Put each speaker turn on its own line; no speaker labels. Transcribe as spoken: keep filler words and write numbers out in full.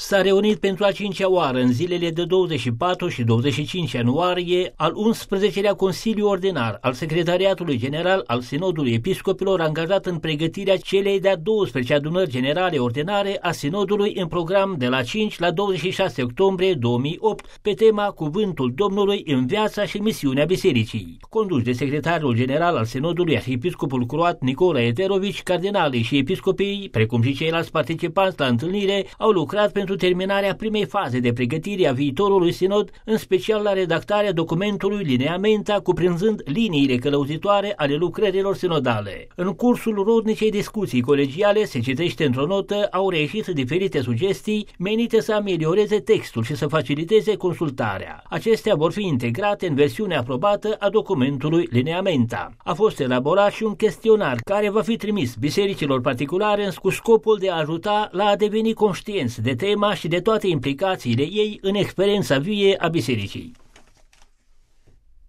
s-a reunit pentru a cincea oară în zilele de douăzeci și patru și douăzeci și cinci ianuarie al unsprezecelea Consiliu Ordinar al Secretariatului General al Sinodului Episcopilor, angajat în pregătirea celei de-a douăsprezecea adunări generale ordinare a Sinodului în program de la cinci la douăzeci și șase octombrie două mii opt pe tema Cuvântul Domnului în viața și misiunea Bisericii. Conduși de secretarul general al Sinodului, arhiepiscopul croat Nicolae Eterovici, cardinalii și episcopii, precum și ceilalți participanți la întâlnire, au lucrat pentru terminarea primei faze de pregătire a viitorului sinod, în special la redactarea documentului Lineamenta, cuprinzând liniile călăuzitoare ale lucrărilor sinodale. În cursul rodnicei discuții colegiale, se citește într-o notă, au reieșit diferite sugestii menite să amelioreze textul și să faciliteze consultarea. Acestea vor fi integrate în versiunea aprobată a documentului Lineamenta. A fost elaborat și un chestionar care va fi trimis bisericilor particulare cu scopul de a ajuta la a deveni conștienți de tema și de toate implicațiile ei în experiența vie a bisericii.